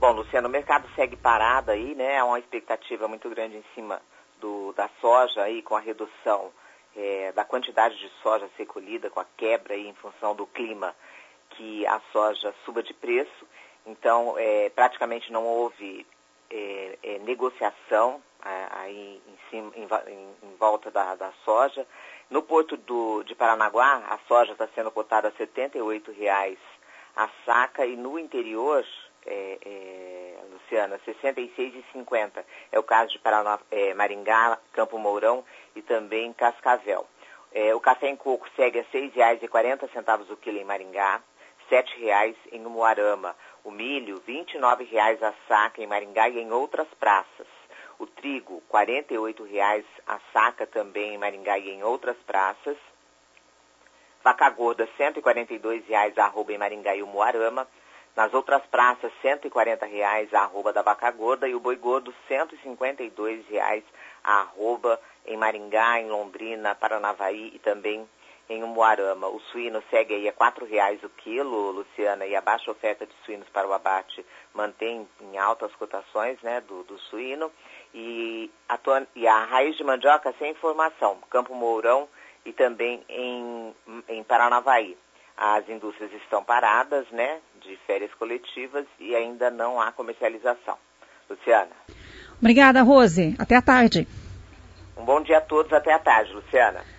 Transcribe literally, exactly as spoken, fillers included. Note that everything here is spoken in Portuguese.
Bom, Luciano, o mercado segue parado aí, né? Há uma expectativa muito grande em cima do, da soja aí, com a redução é, da quantidade de soja a ser colhida, com a quebra aí em função do clima, que a soja suba de preço. Então, é, praticamente não houve é, é, negociação é, aí em, cima, em, em, em volta da, da soja. No porto do, de Paranaguá, a soja está sendo cotada a setenta e oito reais a saca, e no interior, é, é, Luciana, sessenta e seis reais e cinquenta centavos. É o caso de Paraná, é, Maringá, Campo Mourão e também Cascavel. É, o café em coco segue a seis reais e quarenta centavos o quilo em Maringá, sete reais em Umuarama. O milho, vinte e nove reais a saca em Maringá e em outras praças. O trigo, quarenta e oito reais a saca também em Maringá e em outras praças. Vaca gorda, cento e quarenta e dois reais a arroba em Maringá e Umuarama. Nas outras praças, cento e quarenta reais a arroba da vaca gorda, e o boi gordo, cento e cinquenta e dois reais a arroba em Maringá, em Londrina, Paranavaí e também em Umuarama. O suíno segue aí a quatro reais o quilo, Luciana, e a baixa oferta de suínos para o abate mantém em altas cotações, né, do, do suíno. E a, e a raiz de mandioca sem informação, Campo Mourão e também em, em Paranavaí. As indústrias estão paradas, né, de férias coletivas, e ainda não há comercialização. Luciana. Obrigada, Rose. Até a tarde. Um bom dia a todos. Até a tarde, Luciana.